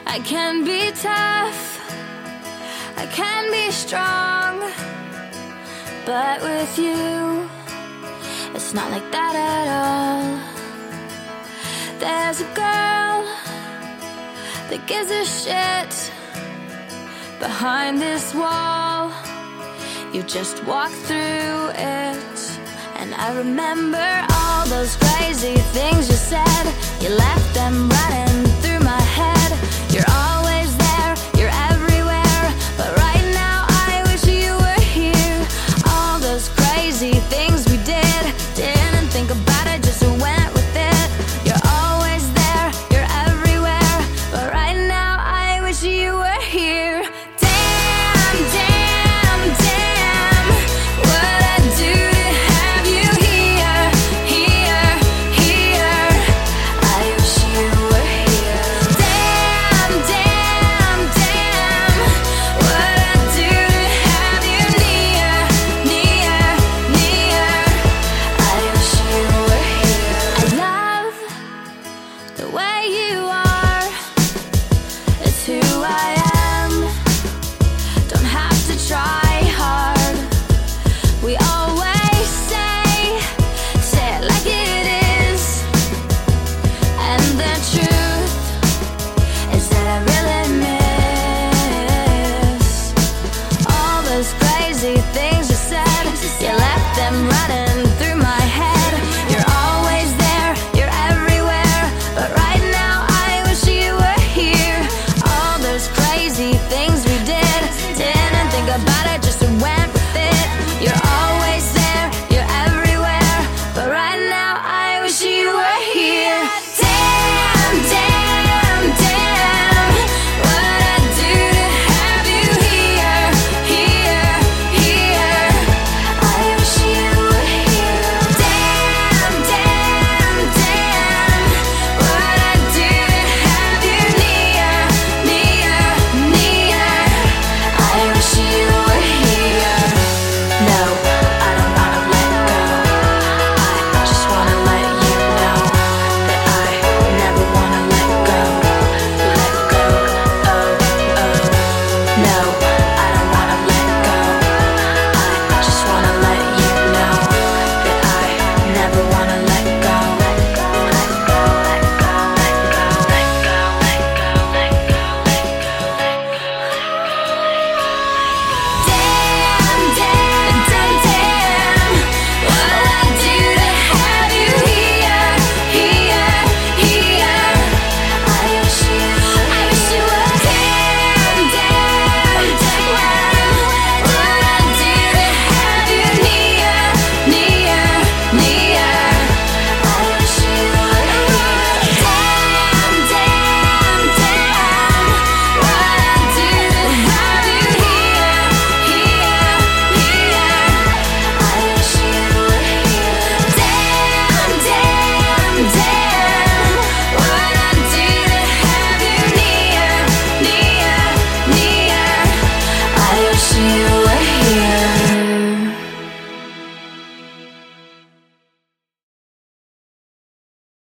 I can be tough, I can be strong, but with you, it's not like that at all. There's a girl that gives a shit behind this wall. You just walk through it, and I remember all those crazy things